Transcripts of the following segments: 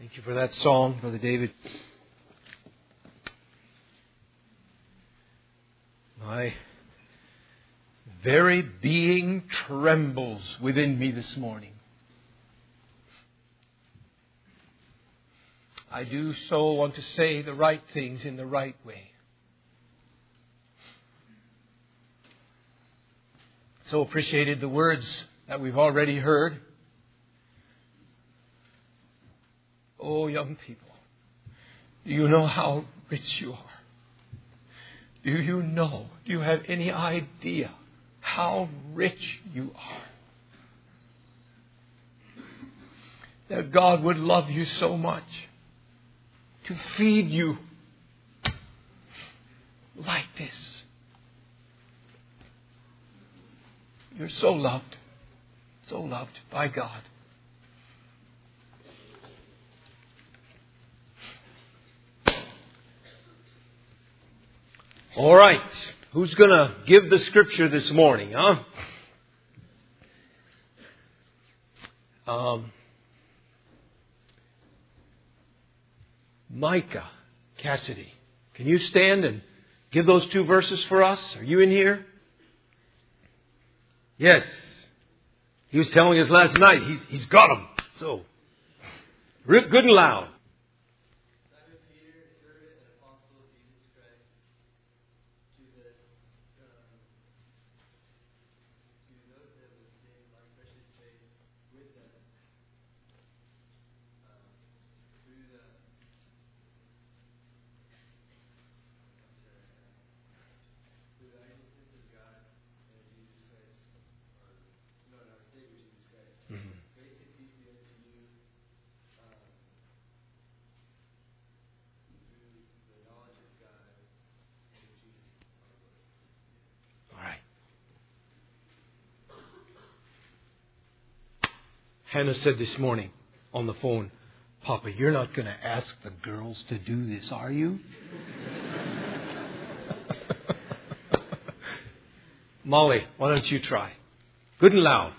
Thank you for that song, Brother David. My very being trembles within me this morning. I do so want to say the right things in the right way. So appreciated the words that we've already heard. Oh, young people, do you know how rich you are? Do you know, do you have any idea how rich you are? That God would love you so much to feed you like this. You're so loved by God. All right. Who's going to give the scripture this morning, huh? Micah Cassidy, can you stand and give those 2 verses for us? Are you in here? Yes. He was telling us last night. He's got them. So, good and loud. Hannah said this morning on the phone, Papa, you're not going to ask the girls to do this, are you? Molly, why don't you try? Good and loud.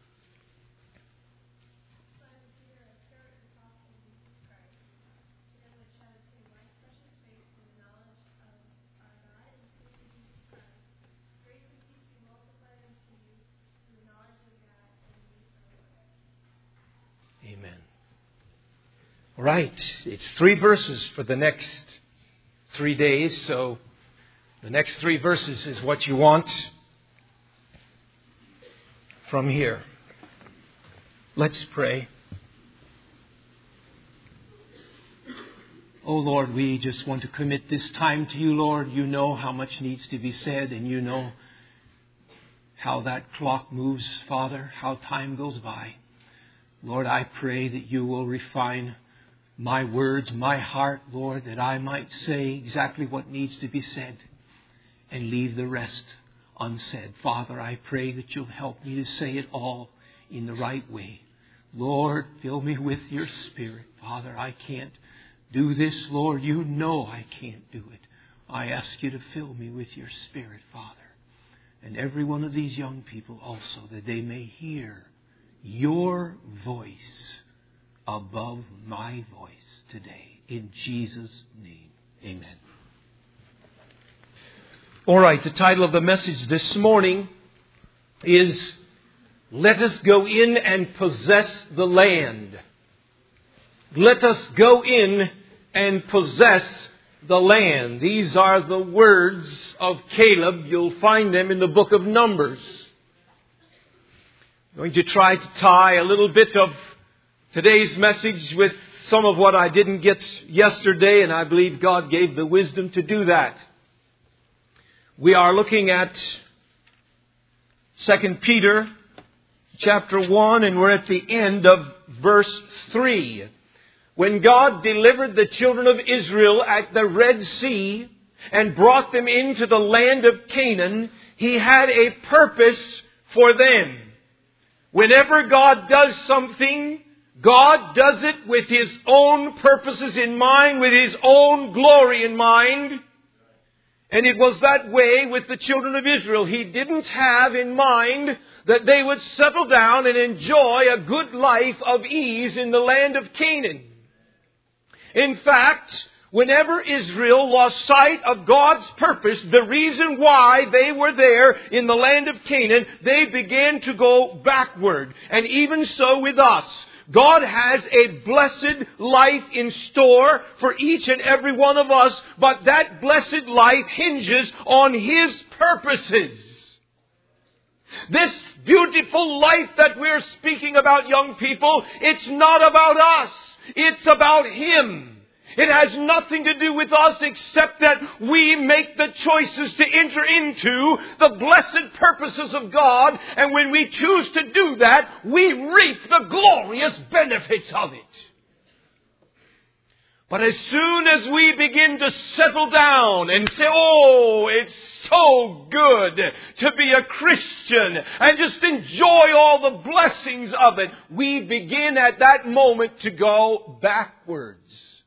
Amen. All right. It's 3 verses for the next 3 days. So the next 3 verses is what you want from here. Let's pray. Oh Lord, we just want to commit this time to you, Lord. You know how much needs to be said, and you know how that clock moves, Father, how time goes by. Lord, I pray that you will refine my words, my heart, Lord, that I might say exactly what needs to be said and leave the rest unsaid. Father, I pray that you'll help me to say it all in the right way. Lord, fill me with your Spirit. Father, I can't do this, Lord. You know I can't do it. I ask you to fill me with your Spirit, Father. And every one of these young people also, that they may hear your voice above my voice today. In Jesus' name, amen. All right, the title of the message this morning is Let Us Go In and Possess the Land. Let us go in and possess the land. These are the words of Caleb. You'll find them in the book of Numbers. I'm going to try to tie a little bit of today's message with some of what I didn't get yesterday, and I believe God gave the wisdom to do that. We are looking at 2 Peter chapter 1, and we're at the end of verse 3. When God delivered the children of Israel at the Red Sea and brought them into the land of Canaan, He had a purpose for them. Whenever God does something, God does it with His own purposes in mind, with His own glory in mind. And it was that way with the children of Israel. He didn't have in mind that they would settle down and enjoy a good life of ease in the land of Canaan. In fact, whenever Israel lost sight of God's purpose, the reason why they were there in the land of Canaan, they began to go backward. And even so with us. God has a blessed life in store for each and every one of us, but that blessed life hinges on His purposes. This beautiful life that we're speaking about, young people, it's not about us. It's about Him. It has nothing to do with us except that we make the choices to enter into the blessed purposes of God. And when we choose to do that, we reap the glorious benefits of it. But as soon as we begin to settle down and say, oh, it's so good to be a Christian and just enjoy all the blessings of it, we begin at that moment to go backwards.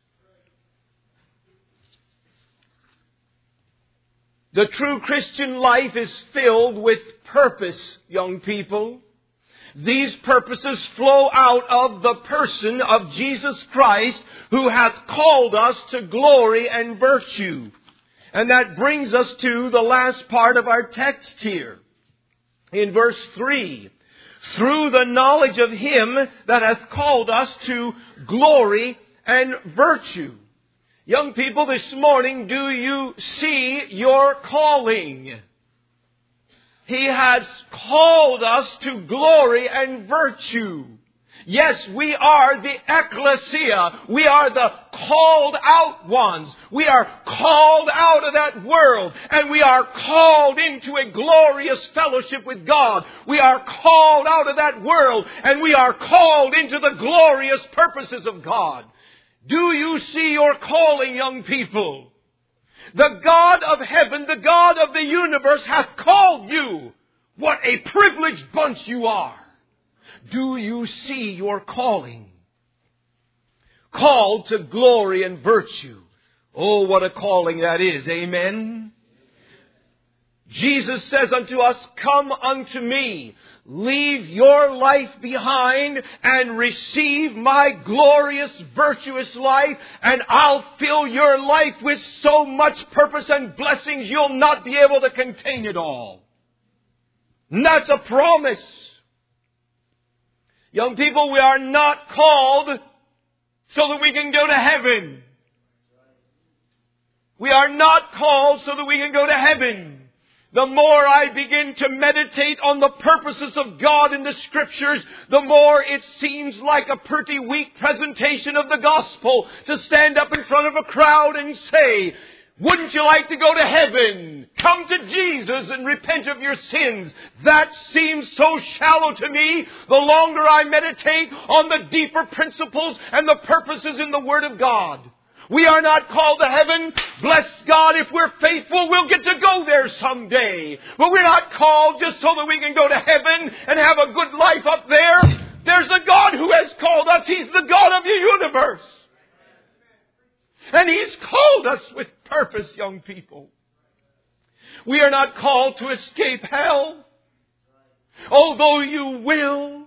The true Christian life is filled with purpose, young people. These purposes flow out of the person of Jesus Christ, who hath called us to glory and virtue. And that brings us to the last part of our text here. In verse 3, through the knowledge of Him that hath called us to glory and virtue. Young people, this morning, do you see your calling? He has called us to glory and virtue. Yes, we are the ecclesia. We are the called out ones. We are called out of that world. And we are called into a glorious fellowship with God. We are called out of that world. And we are called into the glorious purposes of God. Do you see your calling, young people? The God of heaven, the God of the universe hath called you. What a privileged bunch you are. Do you see your calling? Called to glory and virtue. Oh, what a calling that is. Amen. Jesus says unto us, come unto me, leave your life behind and receive my glorious, virtuous life, and I'll fill your life with so much purpose and blessings you'll not be able to contain it all. And that's a promise. Young people, we are not called so that we can go to heaven. We are not called so that we can go to heaven. The more I begin to meditate on the purposes of God in the Scriptures, the more it seems like a pretty weak presentation of the gospel to stand up in front of a crowd and say, wouldn't you like to go to heaven? Come to Jesus and repent of your sins. That seems so shallow to me the longer I meditate on the deeper principles and the purposes in the Word of God. We are not called to heaven. Bless God, if we're faithful, we'll get to go there someday. But we're not called just so that we can go to heaven and have a good life up there. There's a God who has called us. He's the God of the universe. And He's called us with purpose, young people. We are not called to escape hell, although you will.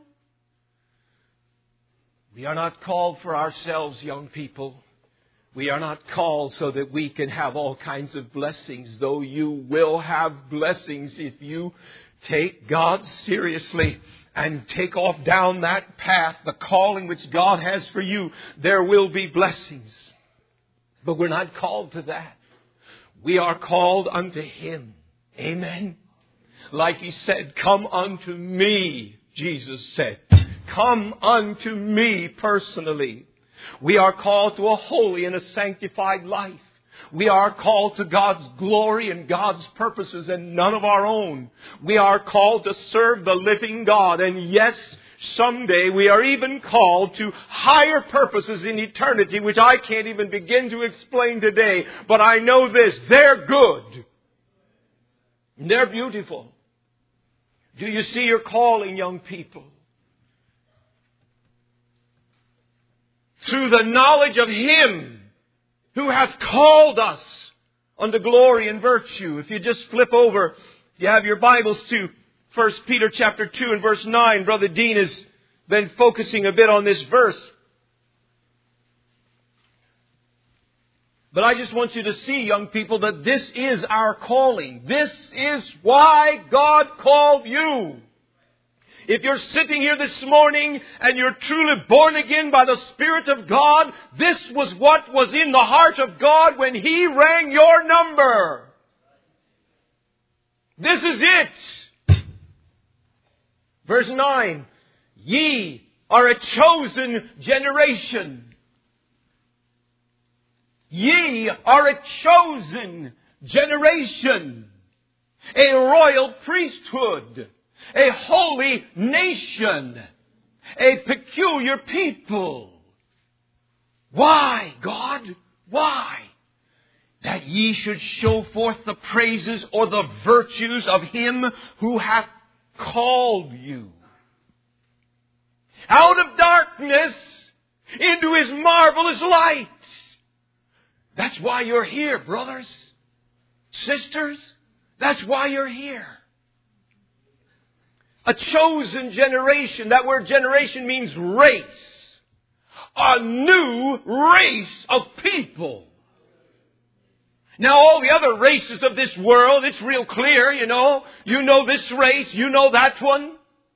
We are not called for ourselves, young people. We are not called so that we can have all kinds of blessings, though you will have blessings if you take God seriously and take off down that path, the calling which God has for you. There will be blessings. But we're not called to that. We are called unto Him. Amen. Like He said, come unto me, Jesus said. Come unto me personally. We are called to a holy and a sanctified life. We are called to God's glory and God's purposes and none of our own. We are called to serve the living God. And yes, someday we are even called to higher purposes in eternity, which I can't even begin to explain today. But I know this, they're good. They're beautiful. Do you see your calling, young people? Through the knowledge of Him who hath called us unto glory and virtue. If you just flip over, you have your Bibles to 1 Peter chapter 2 and verse 9. Brother Dean has been focusing a bit on this verse. But I just want you to see, young people, that this is our calling. This is why God called you. If you're sitting here this morning and you're truly born again by the Spirit of God, this was what was in the heart of God when He rang your number. This is it. Verse 9. Ye are a chosen generation. Ye are a chosen generation, a royal priesthood, a holy nation, a peculiar people. Why, God? Why? That ye should show forth the praises or the virtues of Him who hath called you out of darkness into His marvelous light. That's why you're here, brothers, sisters. That's why you're here. A chosen generation. That word generation means race. A new race of people. Now all the other races of this world, it's real clear, you know. You know this race, you know that one.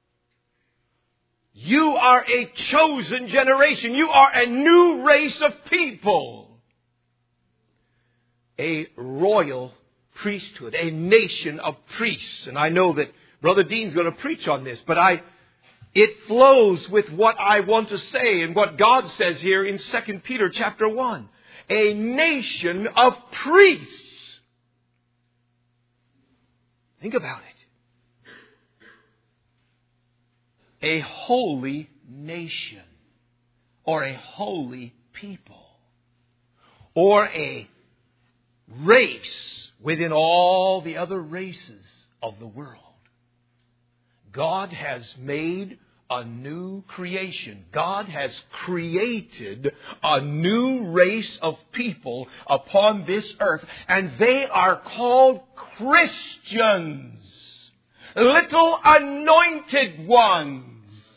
You are a chosen generation. You are a new race of people. A royal priesthood, a nation of priests. And I know that Brother Dean's going to preach on this, but it flows with what I want to say and what God says here in 2 Peter chapter 1. A nation of priests. Think about it. A holy nation, or a holy people, or a race within all the other races of the world. God has made a new creation. God has created a new race of people upon this earth, and they are called Christians. Little anointed ones.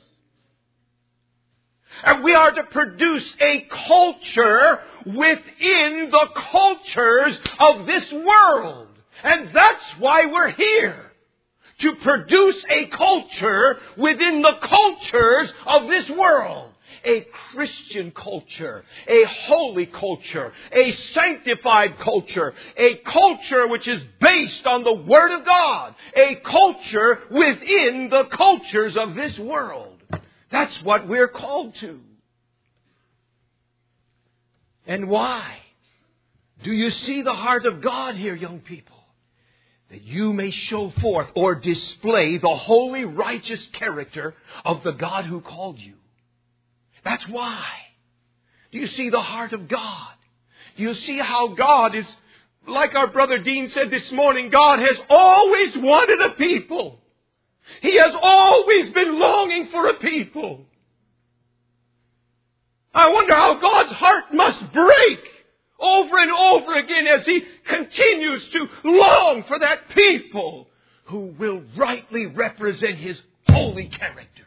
And we are to produce a culture within the cultures of this world. And that's why we're here. To produce a culture within the cultures of this world. A Christian culture, a holy culture, a sanctified culture, a culture which is based on the Word of God, a culture within the cultures of this world. That's what we're called to. And why? Do you see the heart of God here, young people? That you may show forth or display the holy, righteous character of the God who called you. That's why. Do you see the heart of God? Do you see how God is, like our brother Dean said this morning, God has always wanted a people. He has always been longing for a people. I wonder how God's heart must break over and over again as He continues to long for that people who will rightly represent His holy character.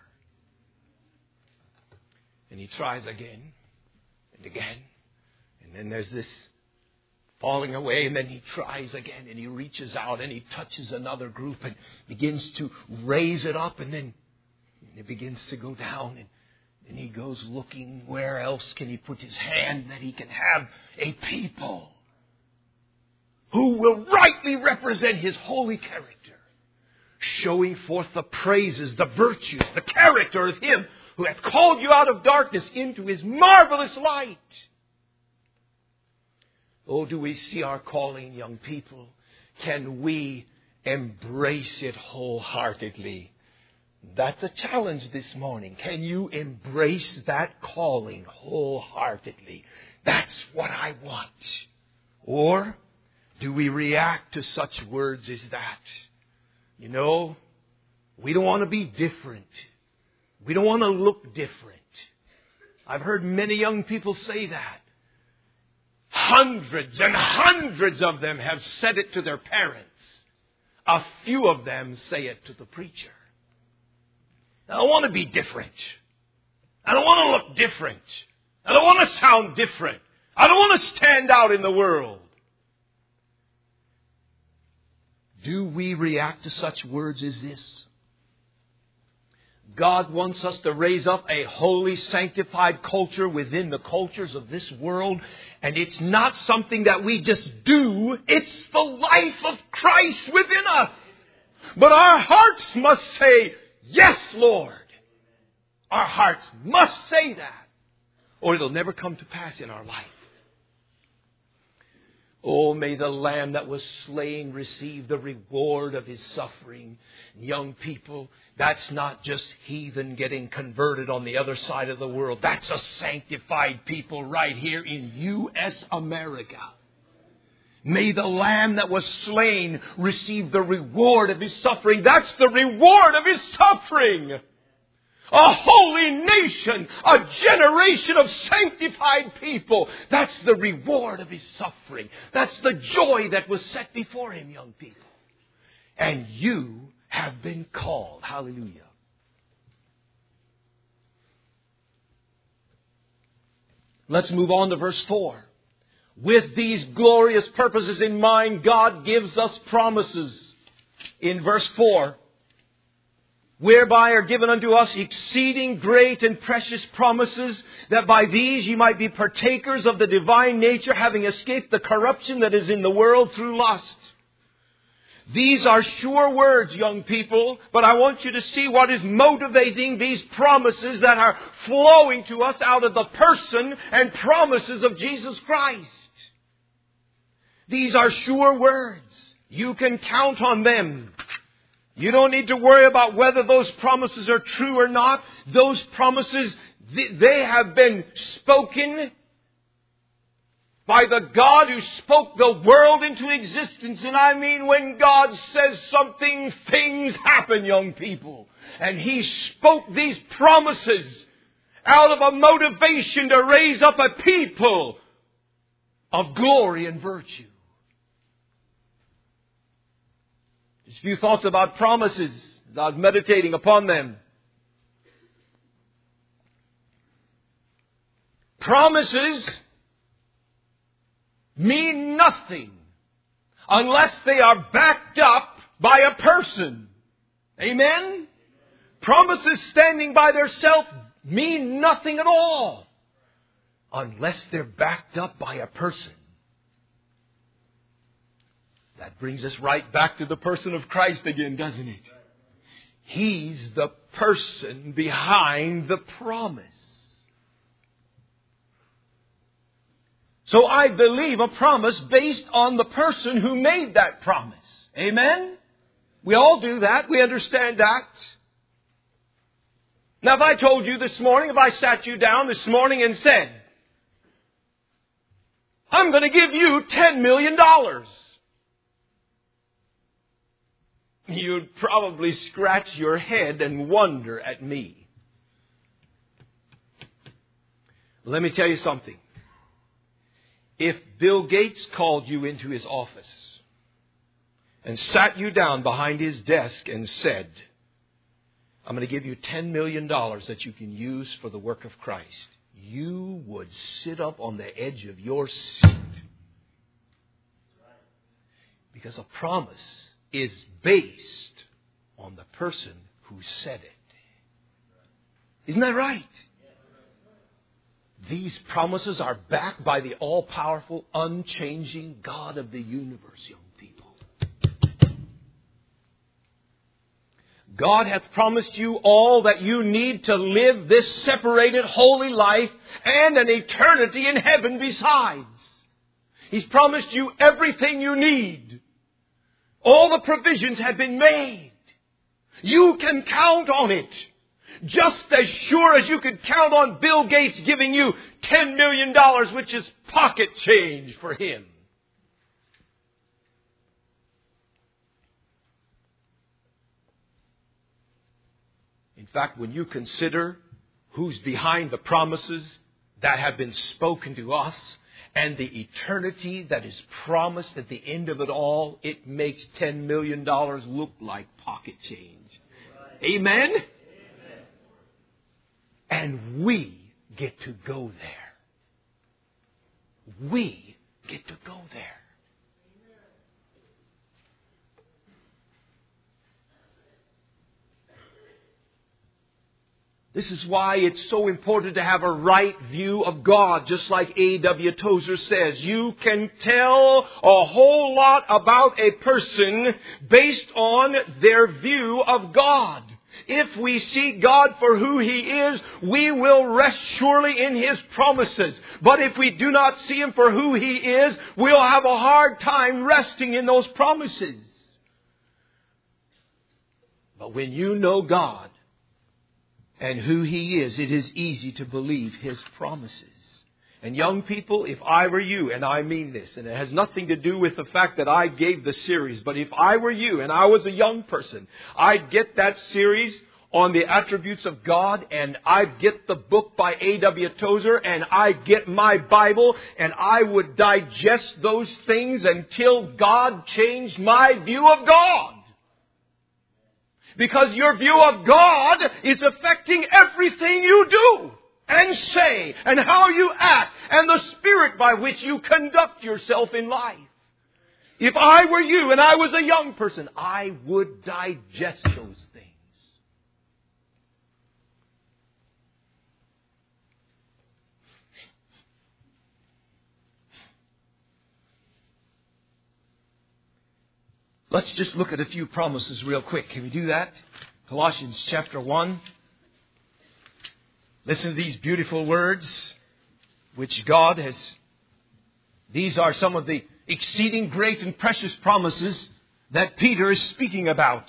And He tries again and again. And then there's this falling away, and then He tries again, and He reaches out and He touches another group and begins to raise it up, and then it begins to go down, and He goes looking where else can He put His hand that He can have a people who will rightly represent His holy character, showing forth the praises, the virtues, the character of Him who hath called you out of darkness into His marvelous light. Oh, do we see our calling, young people? Can we embrace it wholeheartedly? That's a challenge this morning. Can you embrace that calling wholeheartedly? That's what I want. Or do we react to such words as that? You know, we don't want to be different. We don't want to look different. I've heard many young people say that. Hundreds and hundreds of them have said it to their parents. A few of them say it to the preacher. I don't want to be different. I don't want to look different. I don't want to sound different. I don't want to stand out in the world. Do we react to such words as this? God wants us to raise up a holy, sanctified culture within the cultures of this world. And it's not something that we just do. It's the life of Christ within us. But our hearts must say, yes, Lord. Our hearts must say that, or it'll never come to pass in our life. Oh, may the Lamb that was slain receive the reward of His suffering. Young people, that's not just heathen getting converted on the other side of the world. That's a sanctified people right here in U.S. America. May the Lamb that was slain receive the reward of His suffering. That's the reward of His suffering. A holy nation, a generation of sanctified people. That's the reward of His suffering. That's the joy that was set before Him, young people. And you have been called. Hallelujah. Let's move on to verse 4. With these glorious purposes in mind, God gives us promises. In verse 4. Whereby are given unto us exceeding great and precious promises, that by these ye might be partakers of the divine nature, having escaped the corruption that is in the world through lust. These are sure words, young people, but I want you to see what is motivating these promises that are flowing to us out of the person and promises of Jesus Christ. These are sure words. You can count on them. You don't need to worry about whether those promises are true or not. Those promises, they have been spoken by the God who spoke the world into existence. And I mean, when God says something, things happen, young people. And He spoke these promises out of a motivation to raise up a people of glory and virtue. Just a few thoughts about promises as I was meditating upon them. Promises mean nothing unless they are backed up by a person. Amen? Promises standing by themselves mean nothing at all unless they're backed up by a person. That brings us right back to the person of Christ again, doesn't it? He's the person behind the promise. So I believe a promise based on the person who made that promise. Amen? We all do that. We understand that. Now, if I told you this morning, if I sat you down this morning and said, I'm going to give you $10 million. You'd probably scratch your head and wonder at me. Let me tell you something. If Bill Gates called you into his office and sat you down behind his desk and said, I'm going to give you $10 million that you can use for the work of Christ, you would sit up on the edge of your seat. Because a promise is based on the person who said it. Isn't that right? These promises are backed by the all-powerful, unchanging God of the universe, young people. God hath promised you all that you need to live this separated, holy life and an eternity in heaven besides. He's promised you everything you need. All the provisions have been made. You can count on it. Just as sure as you could count on Bill Gates giving you $10 million, which is pocket change for him. In fact, when you consider who's behind the promises that have been spoken to us, and the eternity that is promised at the end of it all, it makes $10 million look like pocket change. Right. Amen? Amen? And we get to go there. we get to go there. This is why it's so important to have a right view of God, just like A.W. Tozer says. You can tell a whole lot about a person based on their view of God. If we see God for who He is, we will rest surely in His promises. But if we do not see Him for who He is, we'll have a hard time resting in those promises. But when you know God and who He is, it is easy to believe His promises. And young people, if I were you, and I mean this, and it has nothing to do with the fact that I gave the series, but if I were you and I was a young person, I'd get that series on the attributes of God, and I'd get the book by A.W. Tozer, and I'd get my Bible, and I would digest those things until God changed my view of God. Because your view of God is affecting everything you do and say and how you act and the spirit by which you conduct yourself in life. If I were you and I was a young person, I would digest those things. Let's just look at a few promises real quick. Can we do that? Colossians chapter 1. Listen to these beautiful words which God has. These are some of the exceeding great and precious promises that Peter is speaking about.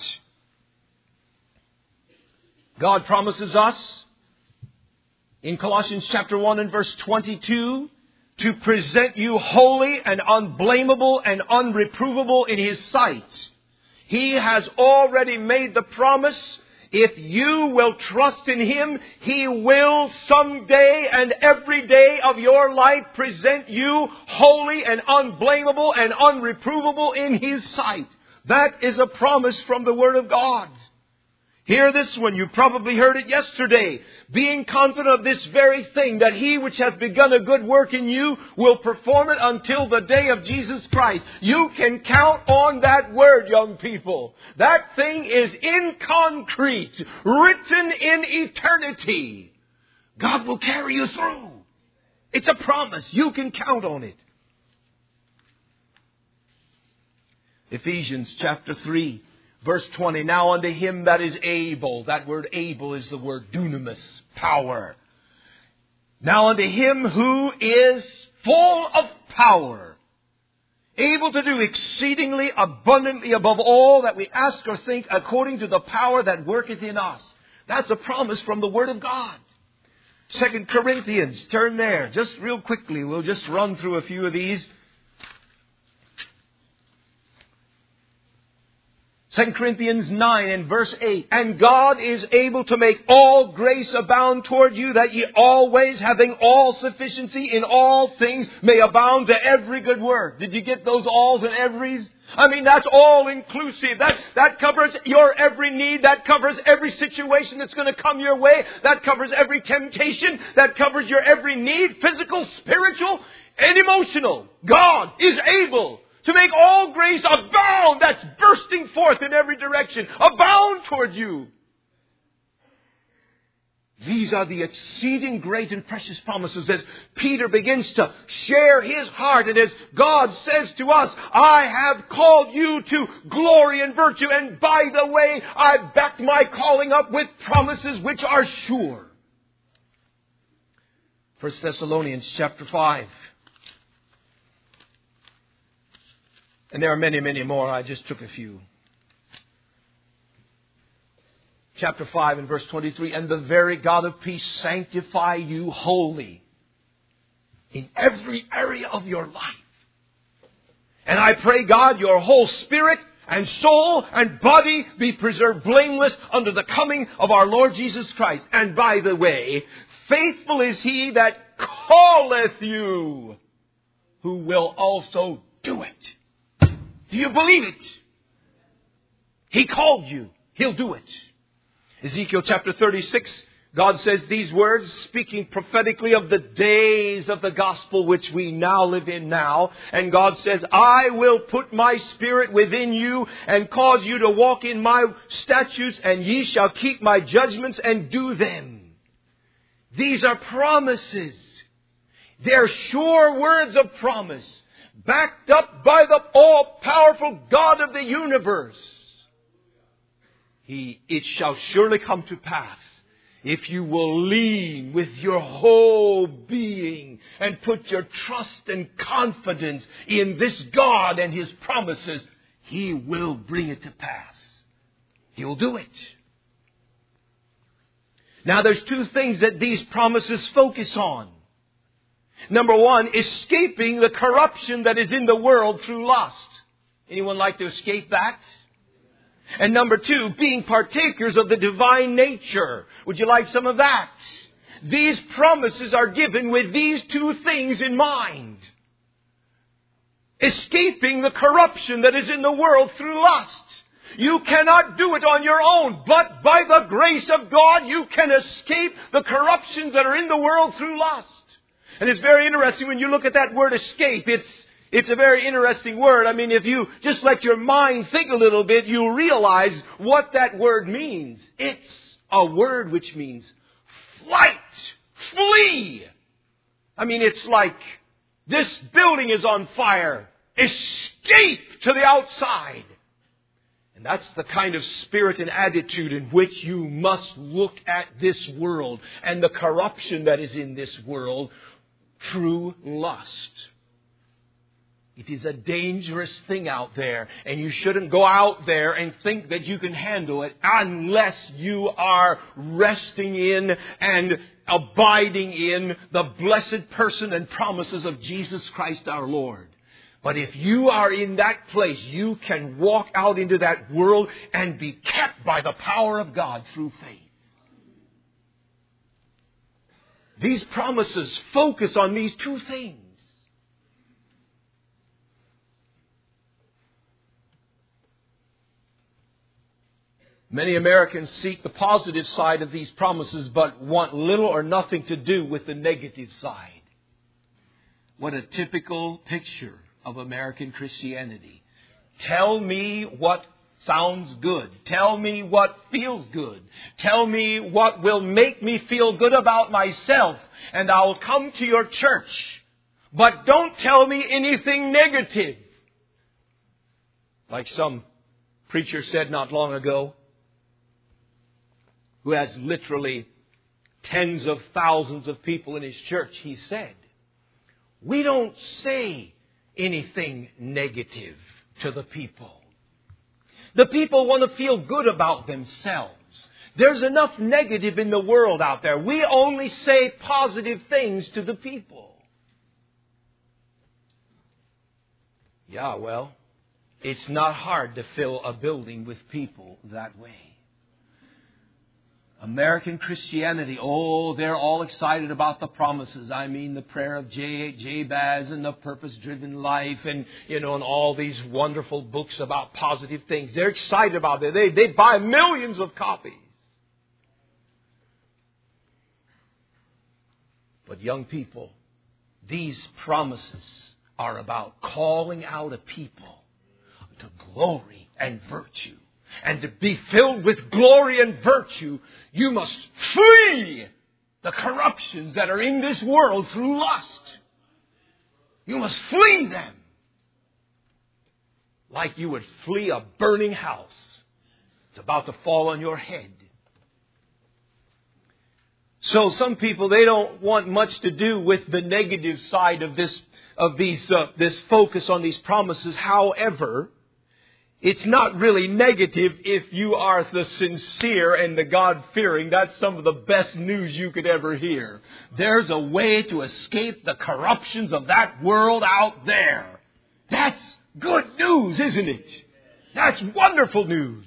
God promises us in Colossians chapter 1 and verse 22 to present you holy and unblameable and unreprovable in His sight. He has already made the promise. If you will trust in Him, He will someday and every day of your life present you holy and unblameable and unreprovable in His sight. That is a promise from the Word of God. Hear this one. You probably heard it yesterday. Being confident of this very thing, that He which hath begun a good work in you will perform it until the day of Jesus Christ. You can count on that word, young people. That thing is in concrete, written in eternity. God will carry you through. It's a promise. You can count on it. Ephesians chapter 3. Verse 20, now unto Him that is able. That word able is the word dunamis, power. Now unto Him who is full of power, able to do exceedingly abundantly above all that we ask or think, according to the power that worketh in us. That's a promise from the Word of God. 2 Corinthians, turn there. Just real quickly, we'll just run through a few of these. 2 Corinthians 9 and verse 8. And God is able to make all grace abound toward you, that ye always, having all sufficiency in all things, may abound to every good work. Did you get those alls and everys? I mean, that's all inclusive. That covers your every need. That covers every situation that's going to come your way. That covers every temptation. That covers your every need, physical, spiritual, and emotional. God is able to make all grace abound. That's bursting forth in every direction. Abound toward you. These are the exceeding great and precious promises as Peter begins to share his heart. And as God says to us, I have called you to glory and virtue. And by the way, I backed my calling up with promises which are sure. 1 Thessalonians chapter 5. And there are many, many more. I just took a few. Chapter 5 and verse 23. And the very God of peace sanctify you wholly in every area of your life. And I pray, God, your whole spirit and soul and body be preserved blameless unto the coming of our Lord Jesus Christ. And by the way, faithful is He that calleth you, who will also do it. Do you believe it? He called you. He'll do it. Ezekiel chapter 36, God says these words, speaking prophetically of the days of the gospel which we now live in now. And God says, I will put my Spirit within you and cause you to walk in my statutes, and ye shall keep my judgments and do them. These are promises. They're sure words of promise, backed up by the all-powerful God of the universe. It shall surely come to pass if you will lean with your whole being and put your trust and confidence in this God and His promises. He will bring it to pass. He will do it. Now there's two things that these promises focus on. Number one, escaping the corruption that is in the world through lust. Anyone like to escape that? And number two, being partakers of the divine nature. Would you like some of that? These promises are given with these two things in mind. Escaping the corruption that is in the world through lust. You cannot do it on your own, but by the grace of God you can escape the corruptions that are in the world through lust. And it's very interesting when you look at that word escape. It's a very interesting word. I mean, if you just let your mind think a little bit, you'll realize what that word means. It's a word which means flight, flee. I mean, it's like this building is on fire. Escape to the outside. And that's the kind of spirit and attitude in which you must look at this world and the corruption that is in this world through lust. It is a dangerous thing out there, and you shouldn't go out there and think that you can handle it unless you are resting in and abiding in the blessed person and promises of Jesus Christ our Lord. But if you are in that place, you can walk out into that world and be kept by the power of God through faith. These promises focus on these two things. Many Americans seek the positive side of these promises, but want little or nothing to do with the negative side. What a typical picture of American Christianity. Tell me what sounds good. Tell me what feels good. Tell me what will make me feel good about myself, and I'll come to your church. But don't tell me anything negative. Like some preacher said not long ago, who has literally tens of thousands of people in his church, he said, we don't say anything negative to the people. The people want to feel good about themselves. There's enough negative in the world out there. We only say positive things to the people. Yeah, well, it's not hard to fill a building with people that way. American Christianity, they're all excited about the promises. I mean, the prayer of Jabez and the purpose-driven life and all these wonderful books about positive things. They're excited about it. They buy millions of copies. But young people, these promises are about calling out a people to glory and virtue. And to be filled with glory and virtue, you must flee the corruptions that are in this world through lust. You must flee them like you would flee a burning house. It's about to fall on your head. So some people, they don't want much to do with the negative side of this focus on these promises. However, it's not really negative if you are the sincere and the God-fearing. That's some of the best news you could ever hear. There's a way to escape the corruptions of that world out there. That's good news, isn't it? That's wonderful news.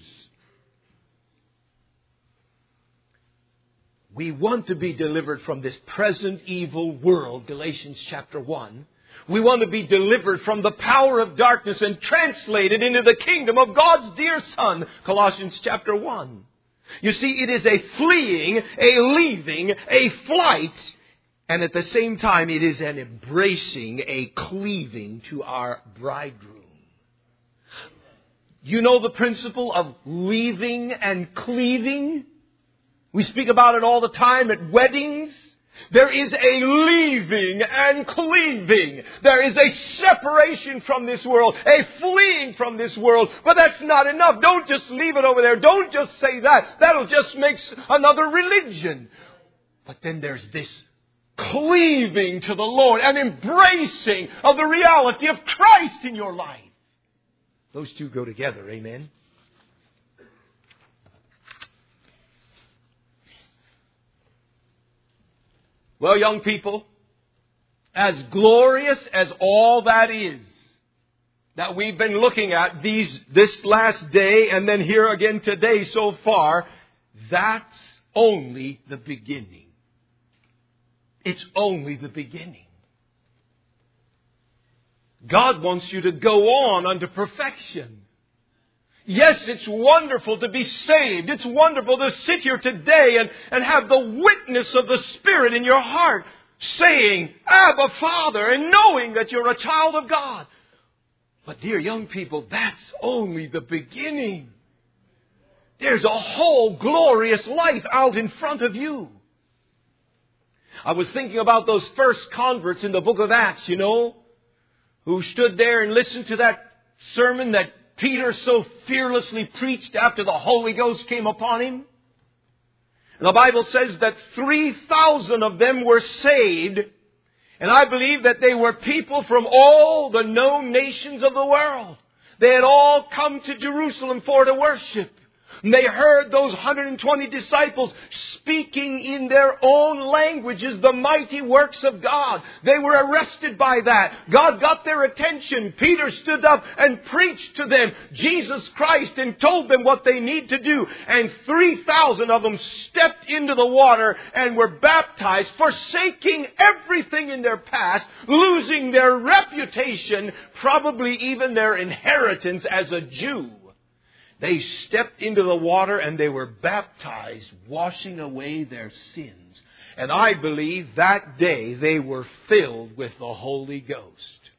We want to be delivered from this present evil world, Galatians chapter 1. We want to be delivered from the power of darkness and translated into the kingdom of God's dear Son, Colossians chapter 1. You see, it is a fleeing, a leaving, a flight, and at the same time it is an embracing, a cleaving to our bridegroom. You know the principle of leaving and cleaving? We speak about it all the time at weddings. There is a leaving and cleaving. There is a separation from this world, a fleeing from this world. But that's not enough. Don't just leave it over there. Don't just say that. That'll just make another religion. But then there's this cleaving to the Lord, an embracing of the reality of Christ in your life. Those two go together, amen? Well, young people, as glorious as all that is that we've been looking at this last day and then here again today so far, that's only the beginning. It's only the beginning. God wants you to go on unto perfection. Yes, it's wonderful to be saved. It's wonderful to sit here today and have the witness of the Spirit in your heart saying, Abba, Father, and knowing that you're a child of God. But dear young people, that's only the beginning. There's a whole glorious life out in front of you. I was thinking about those first converts in the book of Acts, who stood there and listened to that sermon that Peter so fearlessly preached after the Holy Ghost came upon him. And the Bible says that 3,000 of them were saved. And I believe that they were people from all the known nations of the world. They had all come to Jerusalem for to worship. And they heard those 120 disciples speaking in their own languages the mighty works of God. They were arrested by that. God got their attention. Peter stood up and preached to them Jesus Christ and told them what they need to do. And 3,000 of them stepped into the water and were baptized, forsaking everything in their past, losing their reputation, probably even their inheritance as a Jew. They stepped into the water and they were baptized, washing away their sins. And I believe that day they were filled with the Holy Ghost.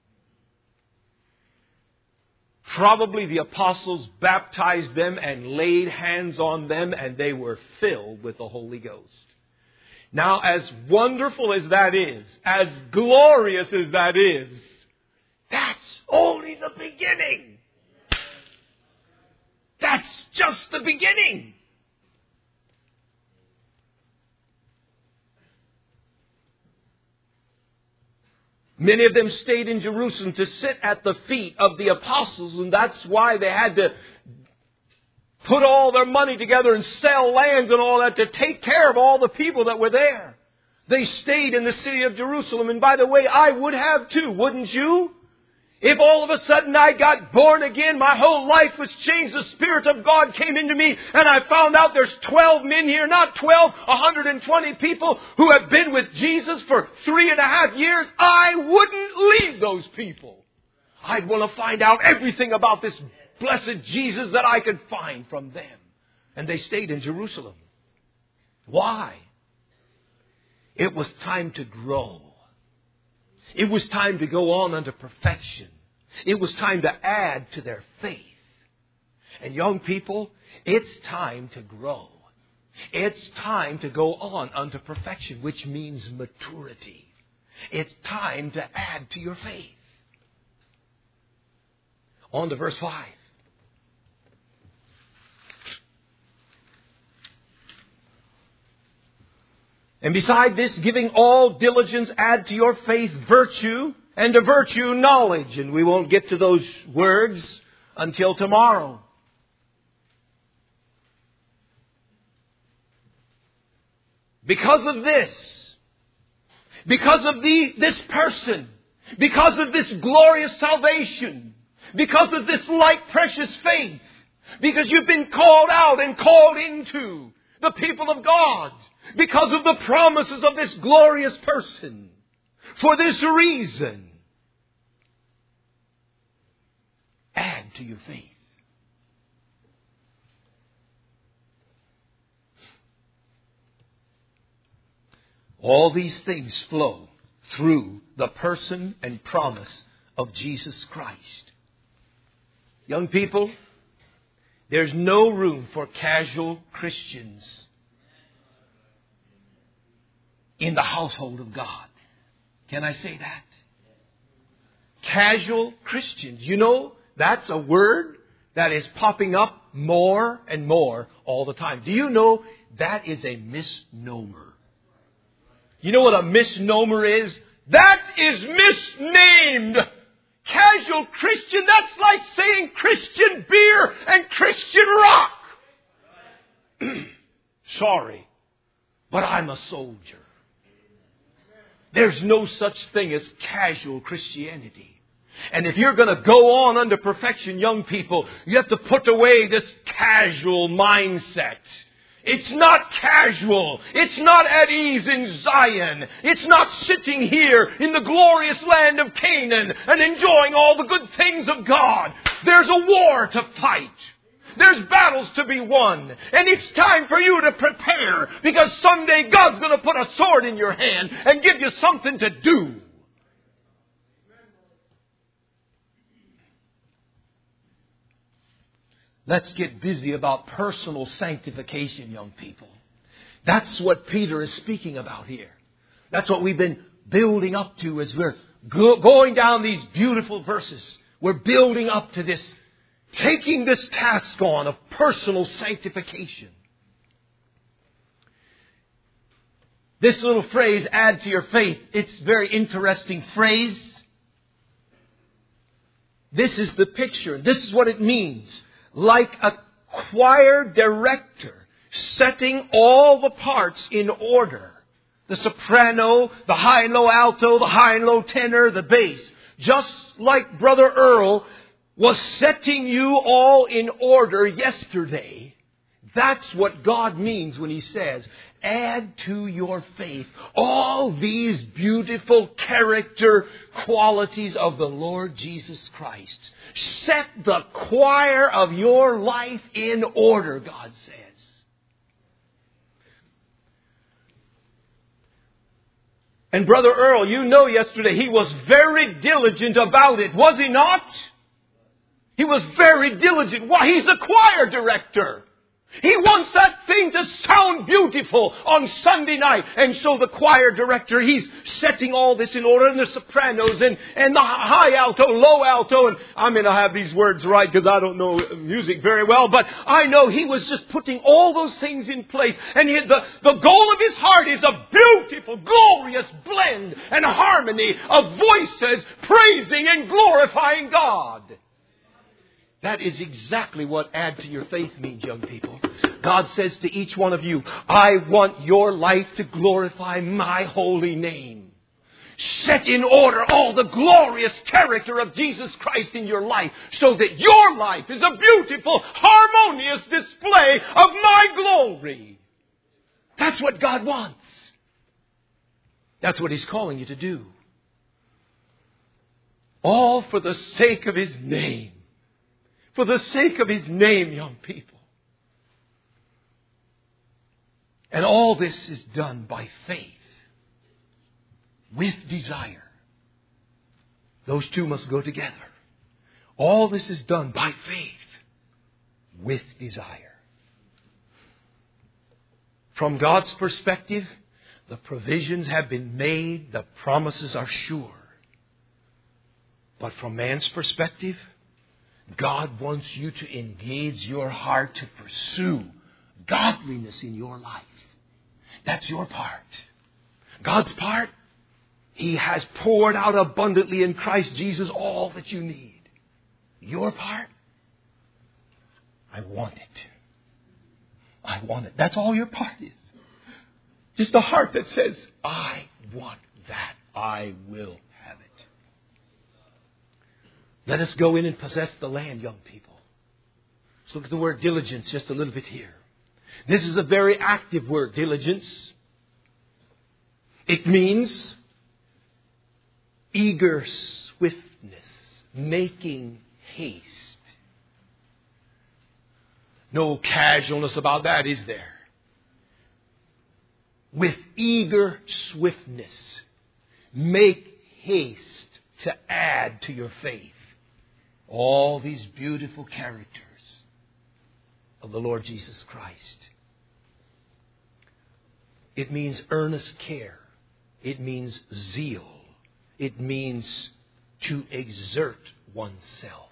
Probably the apostles baptized them and laid hands on them and they were filled with the Holy Ghost. Now, as wonderful as that is, as glorious as that is, that's only the beginning. That's just the beginning. Many of them stayed in Jerusalem to sit at the feet of the apostles, and that's why they had to put all their money together and sell lands and all that to take care of all the people that were there. They stayed in the city of Jerusalem, and by the way, I would have too, wouldn't you? If all of a sudden I got born again, my whole life was changed, the Spirit of God came into me, and I found out there's 12 men here, not 12, 120 people who have been with Jesus for 3.5 years, I wouldn't leave those people. I'd want to find out everything about this blessed Jesus that I could find from them. And they stayed in Jerusalem. Why? It was time to grow. It was time to go on unto perfection. It was time to add to their faith. And young people, it's time to grow. It's time to go on unto perfection, which means maturity. It's time to add to your faith. On to verse 5. And beside this, giving all diligence, add to your faith virtue, and to virtue knowledge. And we won't get to those words until tomorrow. Because of this, because of this person, because of this glorious salvation, because of this like precious faith, because you've been called out and called into the people of God, because of the promises of this glorious person. For this reason, add to your faith. All these things flow through the person and promise of Jesus Christ. Young people, there's no room for casual Christians in the household of God. Can I say that? Casual Christians. You know, that's a word that is popping up more and more all the time. Do you know that is a misnomer? You know what a misnomer is? That is misnamed. Casual Christian, that's like saying Christian beer and Christian rock. Sorry, but I'm a soldier. There's no such thing as casual Christianity. And if you're going to go on unto perfection, young people, you have to put away this casual mindset. It's not casual. It's not at ease in Zion. It's not sitting here in the glorious land of Canaan and enjoying all the good things of God. There's a war to fight. There's battles to be won. And it's time for you to prepare, because someday God's going to put a sword in your hand and give you something to do. Let's get busy about personal sanctification, young people. That's what Peter is speaking about here. That's what we've been building up to as we're going down these beautiful verses. We're building up to this, taking this task on of personal sanctification. This little phrase, add to your faith, it's a very interesting phrase. This is the picture. This is what it means. Like a choir director setting all the parts in order. The soprano, the high and low alto, the high and low tenor, the bass. Just like Brother Earl was setting you all in order yesterday. That's what God means when He says, add to your faith all these beautiful character qualities of the Lord Jesus Christ. Set the choir of your life in order, God says. And Brother Earl, you know yesterday he was very diligent about it, was he not? He was very diligent. Why? He's a choir director. He wants that thing to sound beautiful on Sunday night. And so the choir director, he's setting all this in order. And the sopranos and the high alto, low alto. And I may not have these words right because I don't know music very well. But I know he was just putting all those things in place. And the goal of his heart is a beautiful, glorious blend and harmony of voices praising and glorifying God. That is exactly what add to your faith means, young people. God says to each one of you, I want your life to glorify my holy name. Set in order all the glorious character of Jesus Christ in your life so that your life is a beautiful, harmonious display of my glory. That's what God wants. That's what He's calling you to do. All for the sake of His name. For the sake of His name, young people. And all this is done by faith. With desire. Those two must go together. All this is done by faith. With desire. From God's perspective, the provisions have been made. The promises are sure. But from man's perspective, God wants you to engage your heart to pursue godliness in your life. That's your part. God's part, He has poured out abundantly in Christ Jesus all that you need. Your part, I want it. I want it. That's all your part is. Just a heart that says, I want that. I will have it. Let us go in and possess the land, young people. Let's look at the word diligence just a little bit here. This is a very active word, diligence. It means eager swiftness, making haste. No casualness about that, is there? with eager swiftness, make haste to add to your faith all these beautiful characters of the Lord Jesus Christ. It means earnest care. It means zeal. It means to exert oneself.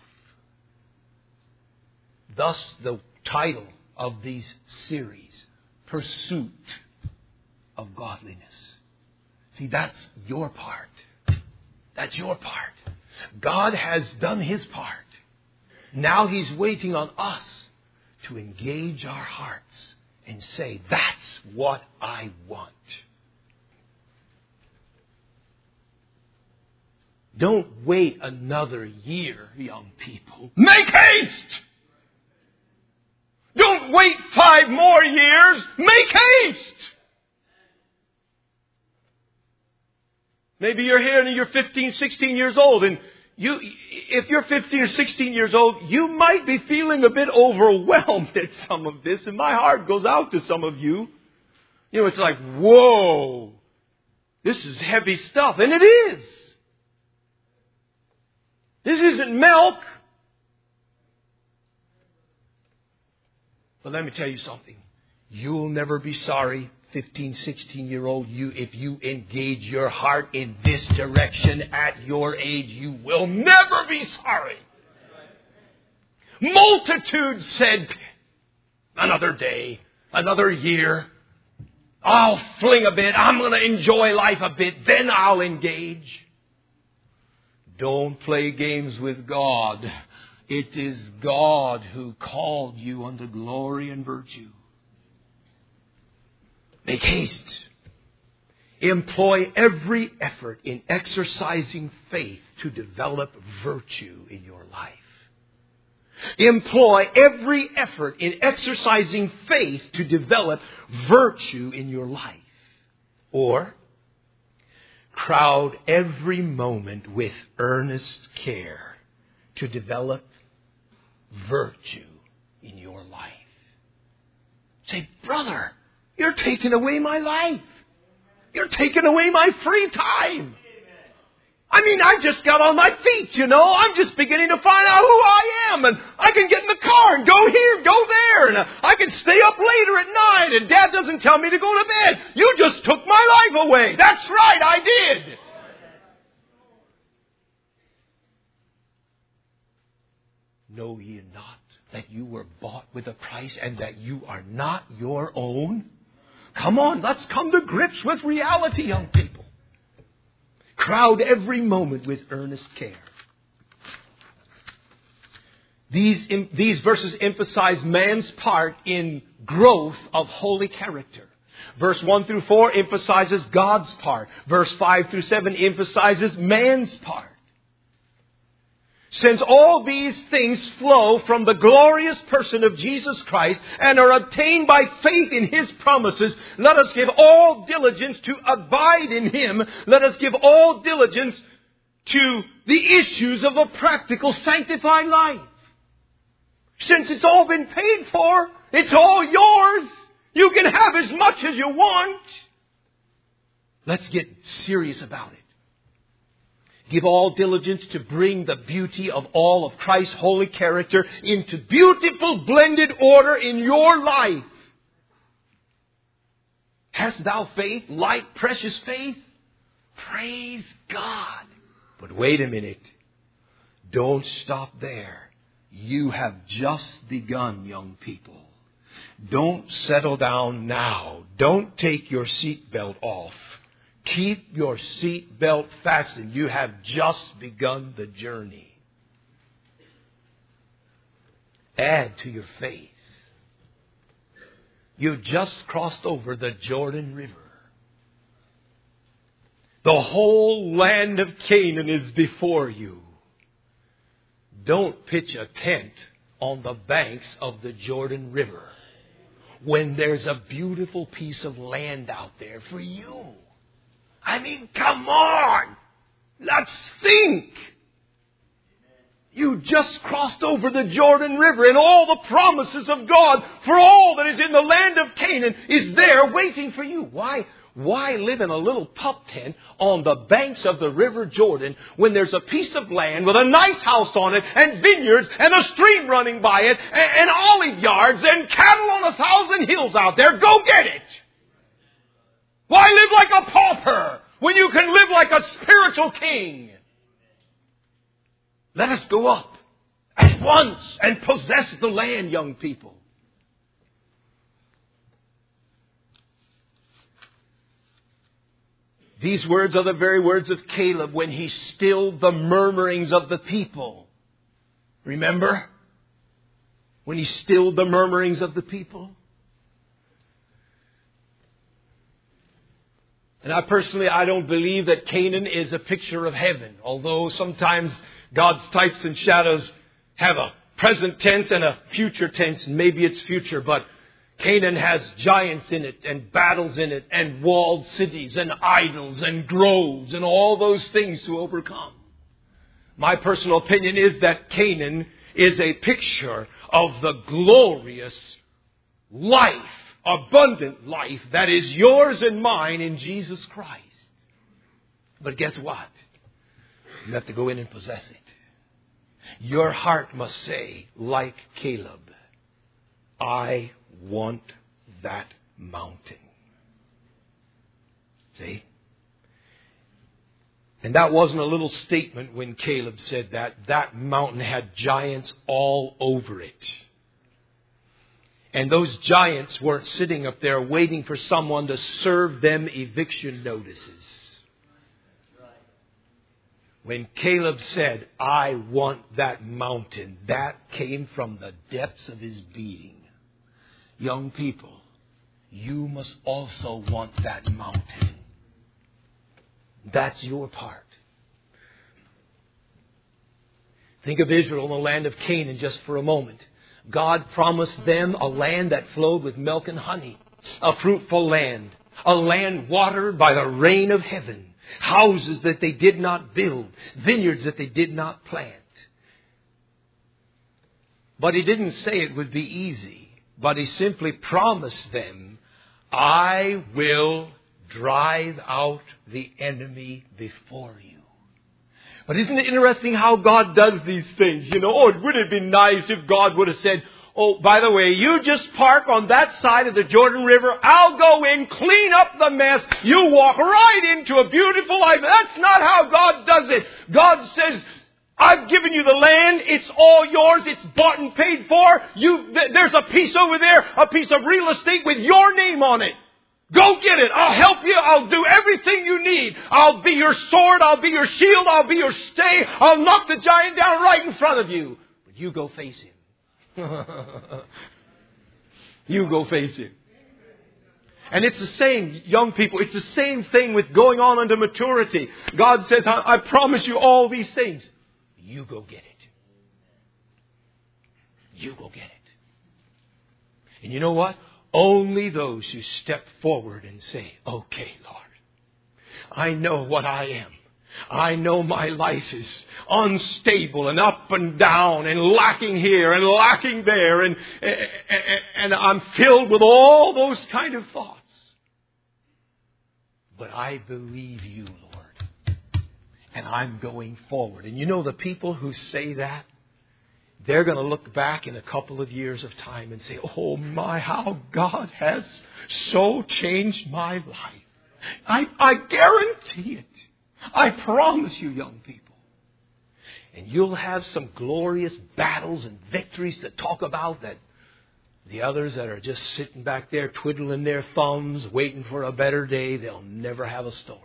Thus the title of these series, Pursuit of Godliness. See, that's your part. That's your part. God has done His part. Now He's waiting on us to engage our hearts and say, that's what I want. Don't wait another year, young people. Make haste! Don't wait 5 more years. Make haste! Maybe you're here and you're 15, 16 years old, and if you're 15 or 16 years old, you might be feeling a bit overwhelmed at some of this, and my heart goes out to some of you. You know, it's like, whoa, this is heavy stuff, and it is. This isn't milk. But let me tell you something. You'll never be sorry, 15, 16-year-old, if you engage your heart in this direction at your age, you will never be sorry. Multitudes said, another day, another year, I'll fling a bit, I'm going to enjoy life a bit, then I'll engage. Don't play games with God. It is God who called you unto glory and virtue. Make haste. Employ every effort in exercising faith to develop virtue in your life. Employ every effort in exercising faith to develop virtue in your life. Or, crowd every moment with earnest care to develop virtue in your life. Say, brother, you're taking away my life. You're taking away my free time. I mean, I just got on my feet, you know. I'm just beginning to find out who I am. And I can get in the car and go here, go there. And I can stay up later at night. And Dad doesn't tell me to go to bed. You just took my life away. That's right, I did. Know ye not that you were bought with a price and that you are not your own? Come on, let's come to grips with reality, young people. Crowd every moment with earnest care. These verses emphasize man's part in growth of holy character. Verse 1 through 4 emphasizes God's part. Verse 5 through 7 emphasizes man's part. Since all these things flow from the glorious person of Jesus Christ and are obtained by faith in His promises, let us give all diligence to abide in Him. Let us give all diligence to the issues of a practical sanctified life. Since it's all been paid for, it's all yours. You can have as much as you want. Let's get serious about it. Give all diligence to bring the beauty of all of Christ's holy character into beautiful blended order in your life. Hast thou faith, like precious faith? Praise God. But wait a minute. Don't stop there. You have just begun, young people. Don't settle down now. Don't take your seatbelt off. Keep your seatbelt fastened. You have just begun the journey. Add to your faith. You just crossed over the Jordan River. The whole land of Canaan is before you. Don't pitch a tent on the banks of the Jordan River when there's a beautiful piece of land out there for you. I mean, come on. Let's think. You just crossed over the Jordan River, and all the promises of God for all that is in the land of Canaan is there waiting for you. Why live in a little pup tent on the banks of the River Jordan when there's a piece of land with a nice house on it and vineyards and a stream running by it and olive yards and cattle on 1,000 hills out there? Go get it! Why live like a pauper when you can live like a spiritual king? Let us go up at once and possess the land, young people. These words are the very words of Caleb when he stilled the murmurings of the people. Remember? When he stilled the murmurings of the people. And I don't believe that Canaan is a picture of heaven. Although sometimes God's types and shadows have a present tense and a future tense. And maybe it's future, but Canaan has giants in it and battles in it and walled cities and idols and groves and all those things to overcome. My personal opinion is that Canaan is a picture of the glorious life, abundant life that is yours and mine in Jesus Christ. But guess what? You have to go in and possess it. Your heart must say, like Caleb, I want that mountain. See? And that wasn't a little statement when Caleb said that. That mountain had giants all over it. And those giants weren't sitting up there waiting for someone to serve them eviction notices. When Caleb said, I want that mountain, that came from the depths of his being. Young people, you must also want that mountain. That's your part. Think of Israel in the land of Canaan just for a moment. God promised them a land that flowed with milk and honey, a fruitful land, a land watered by the rain of heaven, houses that they did not build, vineyards that they did not plant. But He didn't say it would be easy. But He simply promised them, I will drive out the enemy before you. But isn't it interesting how God does these things? You know, wouldn't it be nice if God would have said, oh, by the way, you just park on that side of the Jordan River. I'll go in, clean up the mess. You walk right into a beautiful life. That's not how God does it. God says, I've given you the land. It's all yours. It's bought and paid for. There's a piece over there, a piece of real estate with your name on it. Go get it. I'll help you. I'll do everything you need. I'll be your sword. I'll be your shield. I'll be your stay. I'll knock the giant down right in front of you. But you go face him. You go face him. And it's the same, young people, it's the same thing with going on into maturity. God says, I promise you all these things. You go get it. You go get it. And you know what? Only those who step forward and say, okay, Lord, I know what I am. I know my life is unstable and up and down and lacking here and lacking there. And I'm filled with all those kind of thoughts. But I believe you, Lord. And I'm going forward. And you know the people who say that, they're going to look back in a couple of years of time and say, oh my, how God has so changed my life. I guarantee it. I promise you, young people. And you'll have some glorious battles and victories to talk about that the others that are just sitting back there twiddling their thumbs, waiting for a better day, they'll never have a story.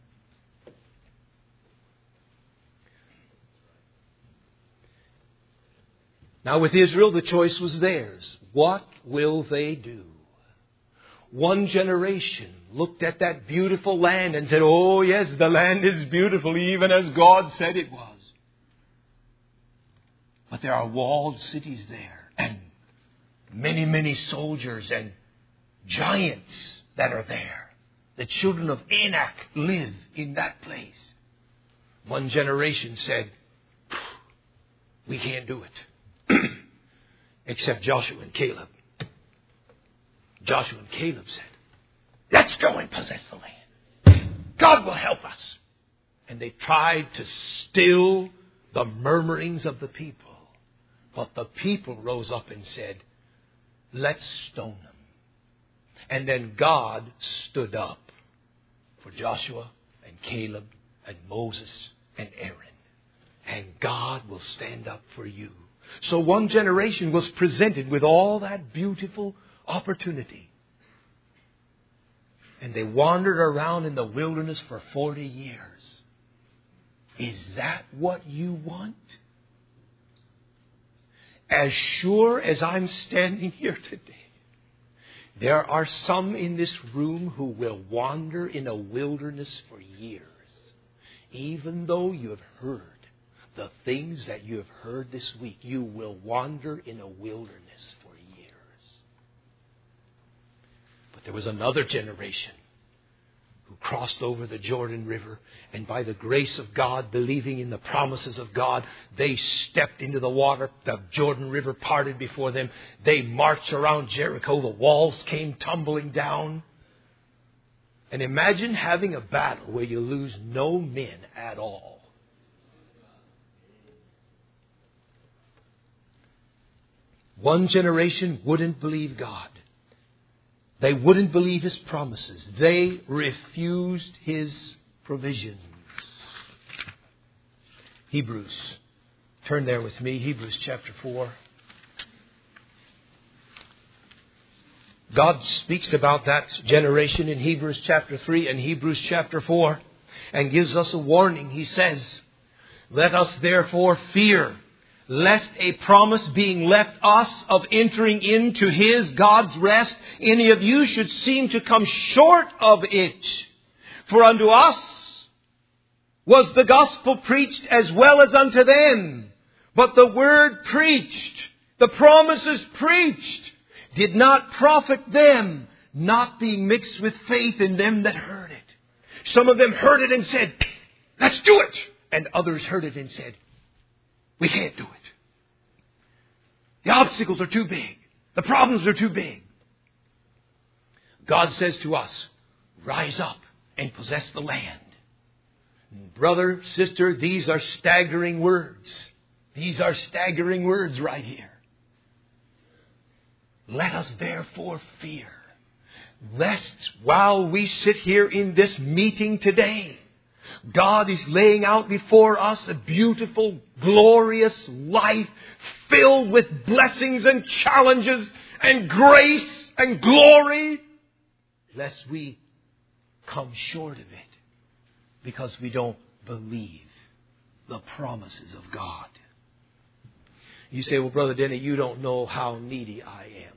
Now with Israel, the choice was theirs. What will they do? One generation looked at that beautiful land and said, oh yes, the land is beautiful, even as God said it was. But there are walled cities there, and many, many soldiers and giants that are there. The children of Anak live in that place. One generation said, We can't do it. Except Joshua and Caleb. Joshua and Caleb said, let's go and possess the land. God will help us. And they tried to still the murmurings of the people. But the people rose up and said, let's stone them. And then God stood up for Joshua and Caleb and Moses and Aaron. And God will stand up for you. So one generation was presented with all that beautiful opportunity. And they wandered around in the wilderness for 40 years. Is that what you want? As sure as I'm standing here today, there are some in this room who will wander in a wilderness for years, even though you have heard the things that you have heard this week. You will wander in a wilderness for years. But there was another generation who crossed over the Jordan River, and by the grace of God, believing in the promises of God, they stepped into the water. The Jordan River parted before them. They marched around Jericho. The walls came tumbling down. And imagine having a battle where you lose no men at all. One generation wouldn't believe God. They wouldn't believe His promises. They refused His provisions. Hebrews. Turn there with me. Hebrews chapter 4. God speaks about that generation in Hebrews chapter 3 and Hebrews chapter 4 and gives us a warning. He says, let us therefore fear, lest a promise being left us of entering into His, God's rest, any of you should seem to come short of it. For unto us was the gospel preached as well as unto them. But the word preached, the promises preached, did not profit them, not being mixed with faith in them that heard it. Some of them heard it and said, let's do it. And others heard it and said, we can't do it. The obstacles are too big. The problems are too big. God says to us, rise up and possess the land. Brother, sister, these are staggering words. These are staggering words right here. Let us therefore fear, lest while we sit here in this meeting today, God is laying out before us a beautiful, glorious life filled with blessings and challenges and grace and glory, lest we come short of it because we don't believe the promises of God. You say, well, Brother Denny, you don't know how needy I am.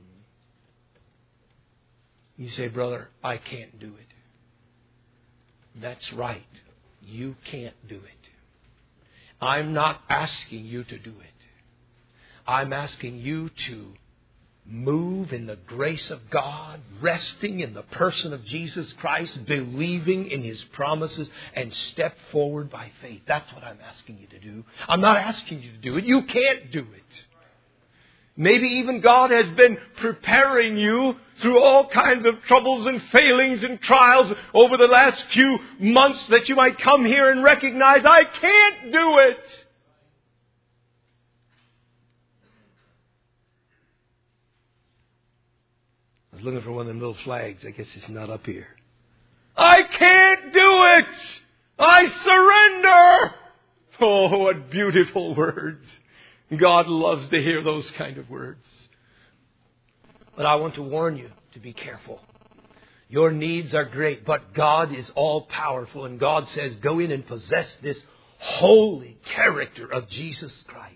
You say, brother, I can't do it. That's right. You can't do it. I'm not asking you to do it. I'm asking you to move in the grace of God, resting in the person of Jesus Christ, believing in His promises, and step forward by faith. That's what I'm asking you to do. I'm not asking you to do it. You can't do it. Maybe even God has been preparing you through all kinds of troubles and failings and trials over the last few months that you might come here and recognize, I can't do it. I was looking for one of them little flags. I guess it's not up here. I can't do it. I surrender. Oh, what beautiful words. God loves to hear those kind of words. But I want to warn you to be careful. Your needs are great, but God is all powerful. And God says, go in and possess this holy character of Jesus Christ.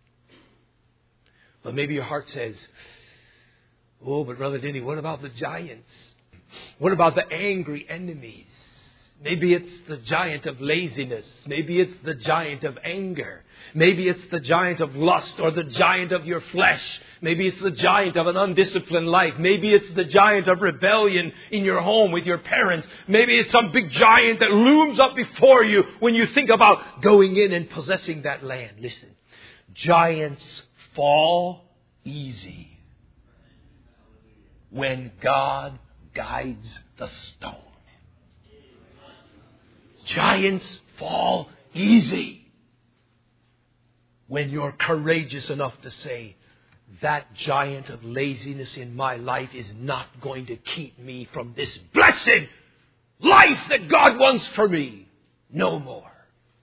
But maybe your heart says, oh, but Brother Denny, what about the giants? What about the angry enemies? Maybe it's the giant of laziness. Maybe it's the giant of anger. Maybe it's the giant of lust or the giant of your flesh. Maybe it's the giant of an undisciplined life. Maybe it's the giant of rebellion in your home with your parents. Maybe it's some big giant that looms up before you when you think about going in and possessing that land. Listen, Giants fall easy when God guides the stone. Giants fall easy when you're courageous enough to say, that giant of laziness in my life is not going to keep me from this blessed life that God wants for me. No more.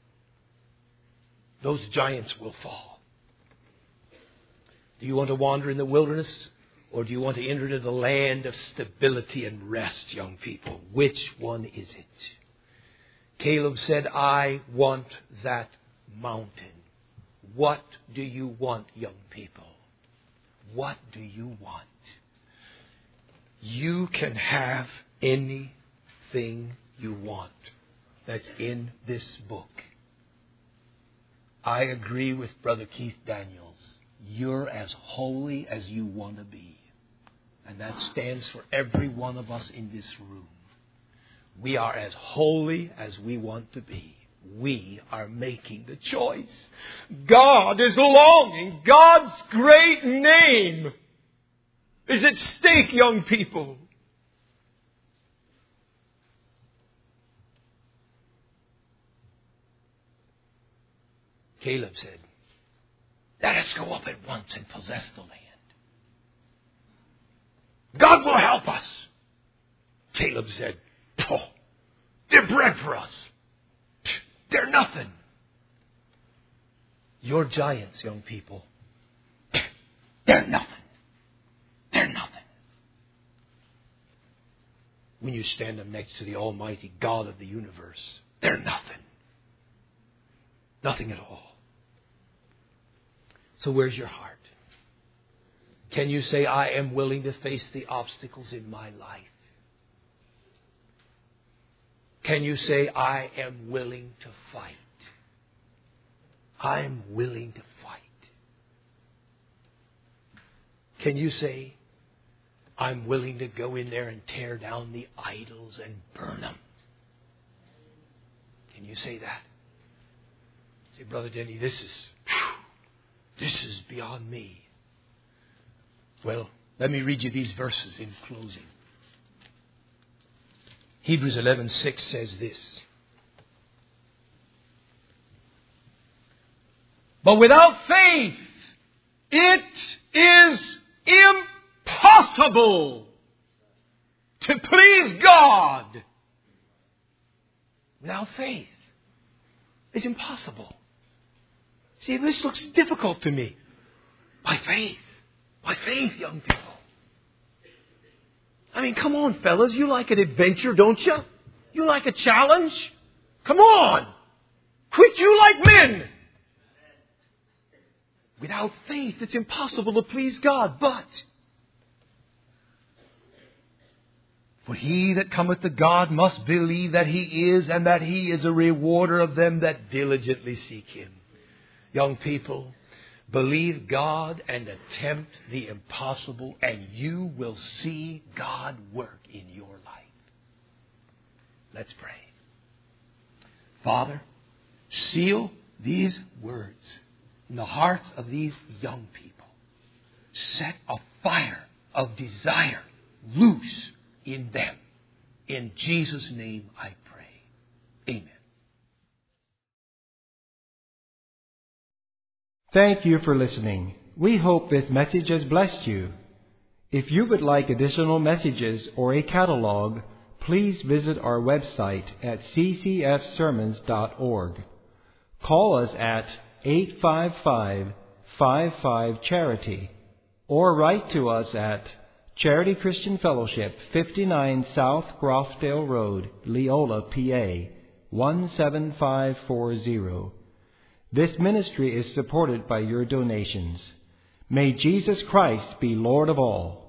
Those giants will fall. Do you want to wander in the wilderness? Or do you want to enter into the land of stability and rest, young people? Which one is it? Caleb said, I want that mountain. What do you want, young people? What do you want? You can have anything you want that's in this book. I agree with Brother Keith Daniels. You're as holy as you want to be. And that stands for every one of us in this room. We are as holy as we want to be. We are making the choice. God is longing. God's great name is at stake, young people. Caleb said, let us go up at once and possess the land. God will help us. Caleb said, oh, they're bread for us. They're nothing. Your giants, young people, they're nothing. They're nothing. When you stand them next to the Almighty God of the universe, they're nothing. Nothing at all. So where's your heart? Can you say, I am willing to face the obstacles in my life? Can you say, I am willing to fight? I am willing to fight. Can you say, I'm willing to go in there and tear down the idols and burn them? Can you say that? Say, Brother Denny, this is beyond me. Well, let me read you these verses in closing. Hebrews 11:6 says this. But without faith, it is impossible to please God. Without faith, it's impossible. See, this looks difficult to me. By faith. By faith, young people. I mean, come on, fellas. You like an adventure, don't you? You like a challenge? Come on. Quit you like men. Without faith, it's impossible to please God. But for he that cometh to God must believe that He is, and that He is a rewarder of them that diligently seek Him. Young people, believe God and attempt the impossible, and you will see God work in your life. Let's pray. Father, seal these words in the hearts of these young people. Set a fire of desire loose in them. In Jesus' name I pray. Amen. Thank you for listening. We hope this message has blessed you. If you would like additional messages or a catalog, please visit our website at ccfsermons.org. Call us at 855-55-CHARITY or write to us at Charity Christian Fellowship, 59 South Grofdale Road, Leola, PA, 17540. This ministry is supported by your donations. May Jesus Christ be Lord of all.